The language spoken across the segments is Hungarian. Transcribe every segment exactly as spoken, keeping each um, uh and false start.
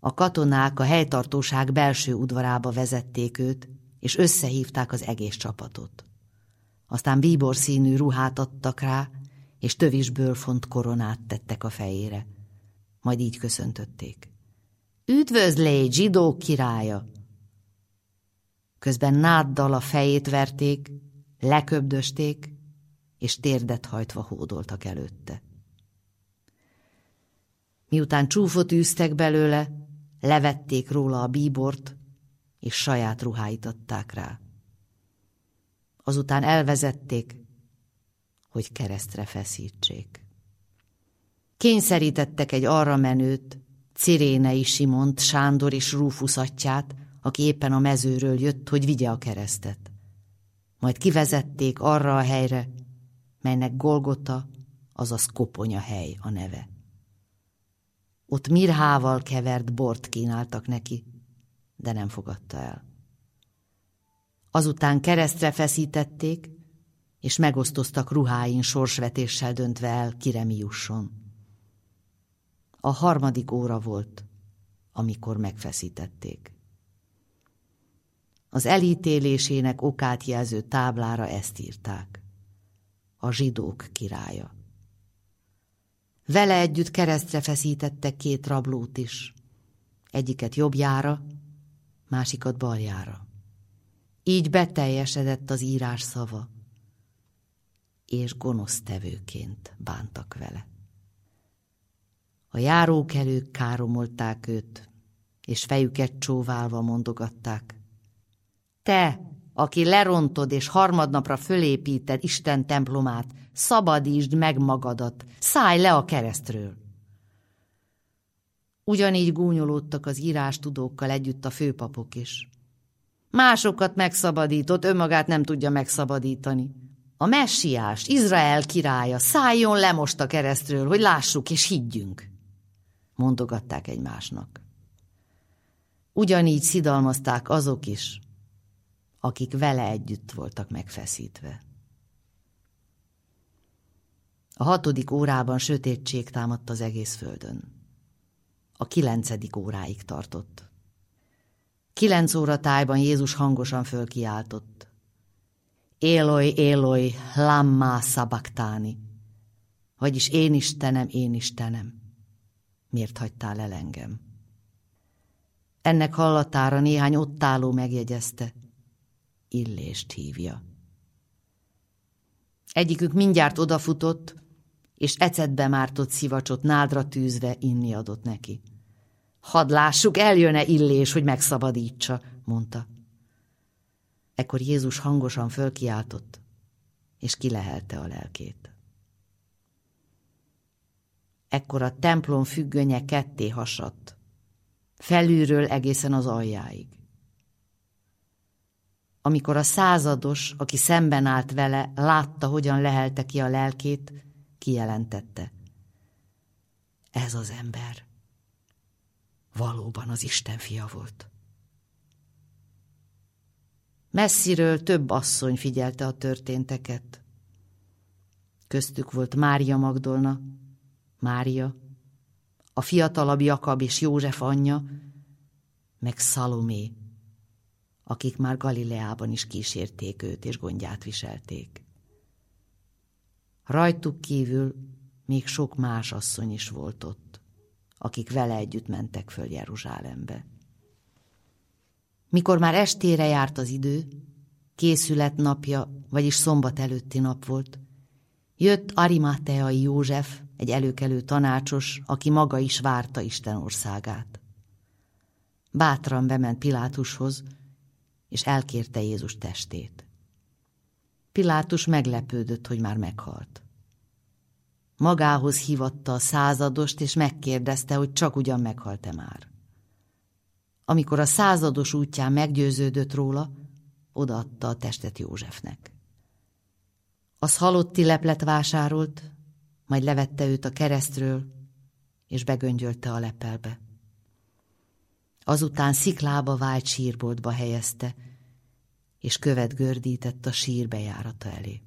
A katonák a helytartóság belső udvarába vezették őt, és összehívták az egész csapatot. Aztán bíbor színű ruhát adtak rá, és tövisből font koronát tettek a fejére. Majd így köszöntötték. Üdvözlégy, zsidók királya! Közben náddal a fejét verték, leköbdösték, és térdet hajtva hódoltak előtte. Miután csúfot űztek belőle, levették róla a bíbort, és saját ruháit adták rá. Azután elvezették, hogy keresztre feszítsék. Kényszerítettek egy arra menőt, Cirénei Simont, Sándor és Rúfusz atyját, aki éppen a mezőről jött, hogy vigye a keresztet. Majd kivezették arra a helyre, melynek Golgota, azaz koponya hely a neve. Ott mirhával kevert bort kínáltak neki, de nem fogadta el. Azután keresztre feszítették, és megosztoztak ruháin sorsvetéssel döntve el, kire mi jusson. A harmadik óra volt, amikor megfeszítették. Az elítélésének okát jelző táblára ezt írták: a zsidók királya. Vele együtt keresztre feszítettek két rablót is, egyiket jobbjára, másikat baljára. Így beteljesedett az írás szava, és gonosztevőként bántak vele. A járókelők káromolták őt, és fejüket csóválva mondogatták: te, aki lerontod és harmadnapra fölépíted Isten templomát, szabadítsd meg magadat, szállj le a keresztről. Ugyanígy gúnyolódtak az írástudókkal együtt a főpapok is. Másokat megszabadított, önmagát nem tudja megszabadítani. A messiás, Izrael királya, szálljon le most a keresztről, hogy lássuk és higgyünk, mondogatták egymásnak. Ugyanígy szidalmazták azok is, akik vele együtt voltak megfeszítve. A hatodik órában sötétség támadt az egész földön. A kilencedik óráig tartott. Kilenc óra tájban Jézus hangosan fölkiáltott: Éloi, Éloi, lamma sabachthani, vagyis én Istenem, én Istenem, miért hagytál el engem? Ennek hallatára néhány ott álló megjegyezte: Illést hívja. Egyikük mindjárt odafutott, és ecetbe mártott szivacsot nádra tűzve inni adott neki. Hadd lássuk, eljön-e Illés, hogy megszabadítsa, mondta. Ekkor Jézus hangosan fölkiáltott, és kilehelte a lelkét. Ekkor a templom függönye ketté hasadt, felülről egészen az aljáig. Amikor a százados, aki szemben állt vele, látta, hogyan lehelte ki a lelkét, kijelentette: ez az ember valóban az Isten fia volt. Messziről több asszony figyelte a történteket. Köztük volt Mária Magdolna, Mária, a fiatalabb Jakab és József anyja, meg Szalomé, akik már Galileában is kísérték őt és gondját viselték. Rajtuk kívül még sok más asszony is volt ott, akik vele együtt mentek föl Jeruzsálembe. Mikor már estére járt az idő, készület napja, vagyis szombat előtti nap volt, jött Arimateai József, egy előkelő tanácsos, aki maga is várta Isten országát. Bátran bement Pilátushoz, és elkérte Jézus testét. Pilátus meglepődött, hogy már meghalt. Magához hívatta a századost, és megkérdezte, hogy csak ugyan meghalt-e már. Amikor a százados útján meggyőződött róla, odaadta a testet Józsefnek. Az halotti leplet vásárolt, majd levette őt a keresztről, és begöngyölte a lepelbe. Azután sziklába vájt sírboltba helyezte, és követ gördített a sír bejárata elé.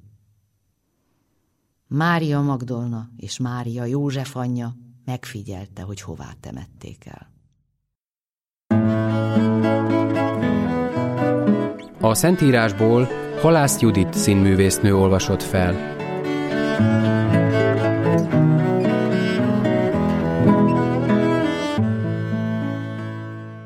Mária Magdolna és Mária József anyja megfigyelte, hogy hová temették el. A Szentírásból Halász Judit színművésznő olvasott fel.